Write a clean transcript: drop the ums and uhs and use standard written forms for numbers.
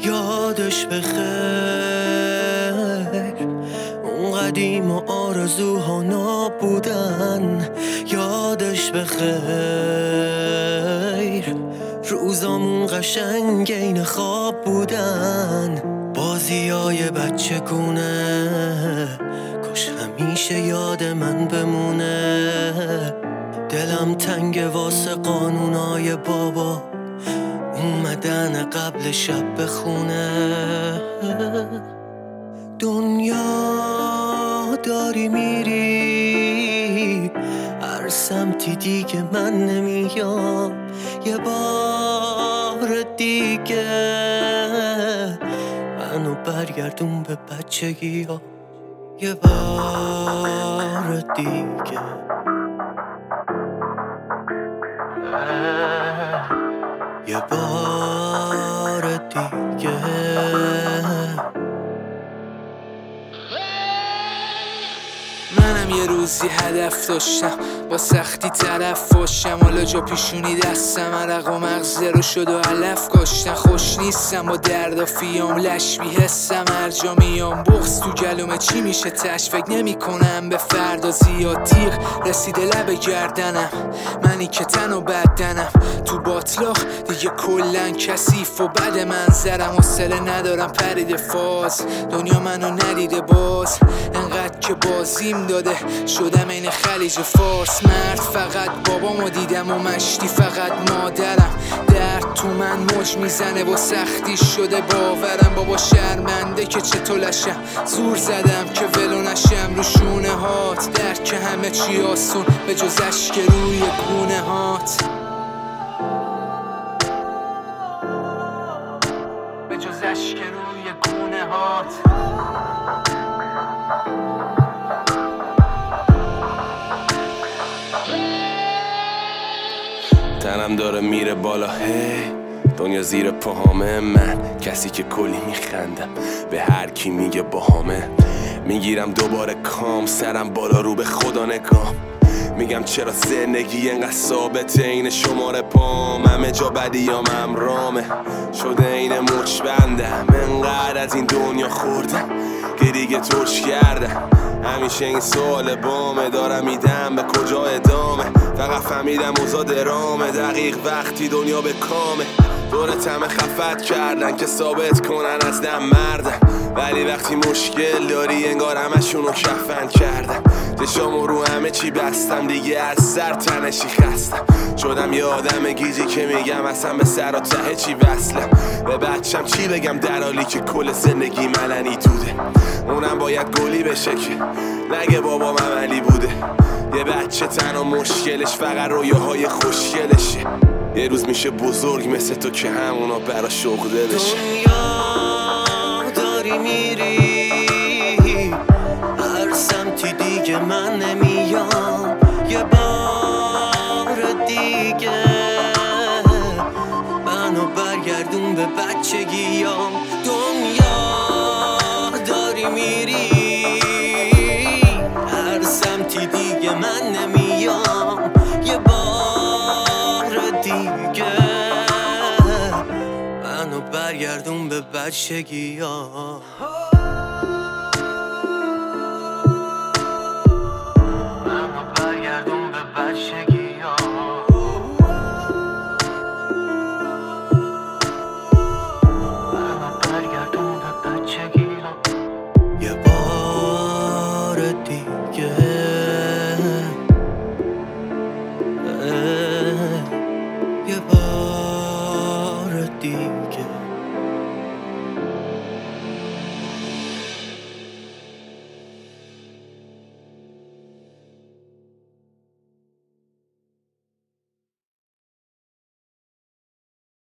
یادش بخیر، اون قدیم و آرزوها نابودن. یادش بخیر، روزامون قشنگ این خواب بودن. بازیای بچه گونه کاش همیشه یاد من بمونه. دلم تنگ واسه قانونای بابا اومدن قبل شب بخونه. دنیا داری میری هر سمتی دیگه من نمیام. یه بار دیگه منو برگردون به بچگی ها. یه بار دیگه یه بار دیگه. منم یه روزی هدف داشتم، با سختی طرف باشم. حالا جا پیشونی دستم عرق و مغز رو شد و علف کاشتن. خوش نیستم با درد و فیام، لش بی‌حسم هر جا میام. بغض تو گلومه چی میشه تش، فکر نمی کنم به فردا. زیاد تیغ رسیده لب گردنم، منی که تن و بدنم تو باطلاق دیگه کلن کثیف و بد منظرم. حوصله ندارم پرید فاز، دنیا منو ندیده باز. انقدر که بازیم داده شدم این خلیج فارس. مرد فقط بابامو دیدم و مشتی فقط مادرم. درد تو من موج میزنه و سختی شده باورم. بابا شرمنده که چطور لشم، زور زدم که ولو نشم رو شونه هات. درد که همه چی آسون به جز اشک روی گونه هات، به جز اشک روی گونه هات. تنم داره میره بالا، هی دنیا زیر پاهامه. من کسی که کلی میخندم به هر کی میگه باهامه. میگیرم دوباره کام، سرم بالا رو به خدا نگاه. میگم چرا زندگی انقدر ثابته، این شماره پام همه جا بدیام امرامه. شده این مچ بندم، انقدر از این دنیا خوردم که دیگه ترش کردم. همیشه این سوال بامه، دارم میدم به کجا ادامه. فقط فهمیدم اوضاع درامه، دقیق وقتی دنیا به کامه. دورت همه خفت کردن که ثابت کنن از دم مردن، ولی وقتی مشکل داری انگار همشونو کفن کردن. چشامو رو همه چی بستم، دیگه از سر تنشی خستم. شدم یه آدم گیجی که میگم اصلا به سر و ته چی وصلم. به بچم چی بگم در حالی که کل زندگی ملنی دوده. اونم باید گلی بشه که نگه بابام عملی بوده. یه بچه تنها مشکلش فقط رویاهای خوشگلشه. یه روز میشه بزرگ مثل تو که همونا برا شغله بشه. دنیا داری میری هر سمتی دیگه من نمیام. یه بار دیگه منو برگردون به بچگیام. دنیا داری میری هر سمتی دیگه من نمیام. یه بار دیگه منو برگردون به بچگیام. منو برگردون به بچگیام. منو برگردون به بچگیام. یه بار دیگه یه بار